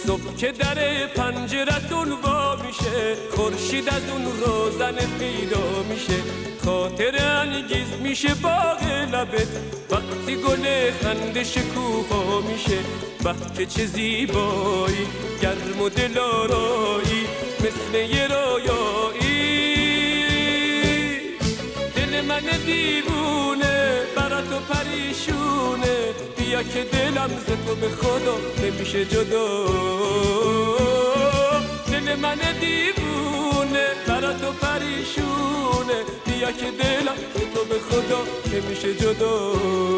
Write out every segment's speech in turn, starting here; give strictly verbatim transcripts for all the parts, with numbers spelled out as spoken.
صبح که در پنجرتون وا میشه، خورشید از اون روزن پیدا میشه، خاطر انگیز میشه باغ لبت وقتی گل خنده شکوفا میشه. به که چه زیبایی، گرم و دلارایی، مثل یه رویایی. دل من دیوونه برات و پریشونه، بیا که دلم ز تو به خدا نمیشه جدا. دل من دیوونه برات و پریشونه، بیا که دلم ز تو به خدا نمیشه جدا.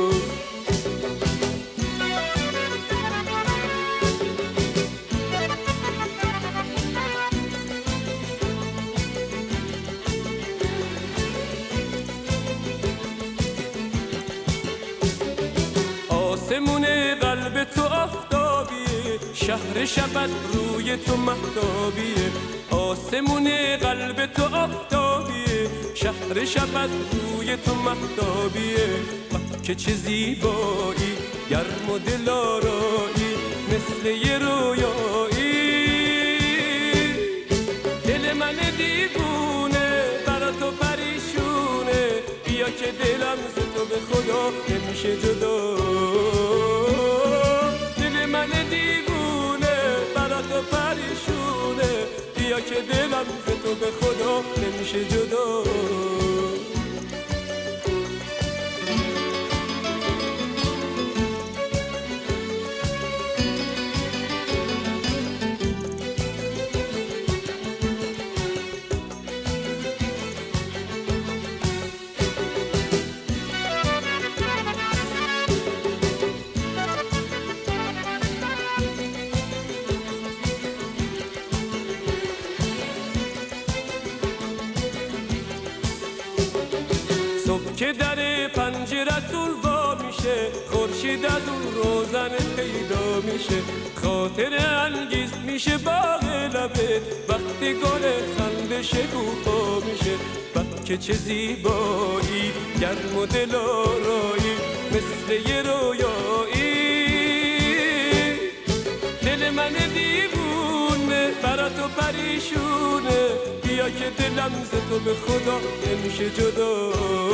آسمون قلب تو آفتابیه، شهر شب از روی تو مهتابیه. آسمون قلب تو آفتابیه، شهر شب از روی تو مهتابیه. که چه زیبایی، گرم و دلارایی، مثل یه رویایی. دل من دیوونه برا تو پریشونه، بیا که دلم ز تو به خدا نمیشه جدا. دل من دیوونه برا تو پریشونه، بیا که دلم ز تو به خدا نمیشه جدا. صبح که در پنجرتون وا میشه، خورشید از اون روزن پیدا میشه، خاطر انگیز میشه باغ لبت وقتی گل خنده شکوفا میشه. که چه زیبایی، گرم و دلارایی، مثل یه رویایی. دل من دیوونه برا تو پریشونه، بیا که دلم ز تو به خدا نمیشه جدا.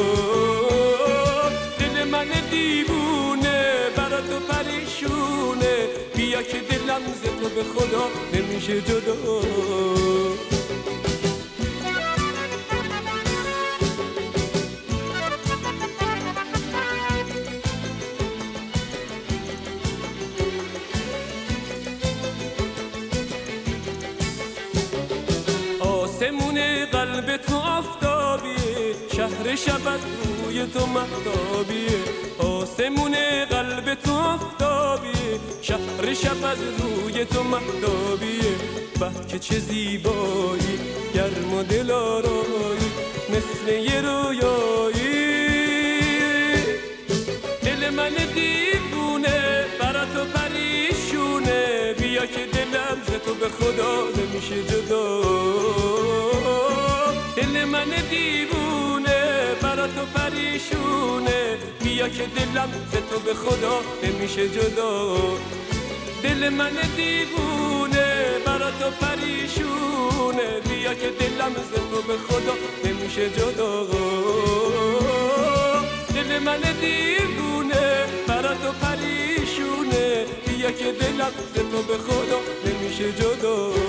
دل من دیوونه برا تو پریشونه، بیا که دلم ز تو به خدا نمیشه جدا. آسمون قلب تو آفتابیه، شهر شب از روی تو مهتابیه. آسمون قلب تو آفتابیه، شهر شب از روی تو مهتابیه. به که چه زیبایی، گرم و دلارایی، مثل یه رویایی. دل من دیوونه برا تو پریشونه، بیا که دلم ز تو به خدا نمیشه جدا. دل من دیوونه برا تو پریشونه، بیا که دلم ز تو به خدا نمیشه جدا. دل من دیوونه برا تو پریشونه، بیا که دلم ز تو به خدا نمیشه جدا. دل من دیوونه برا تو پریشونه، بیا که دلم ز تو به خدا نمیشه جدا.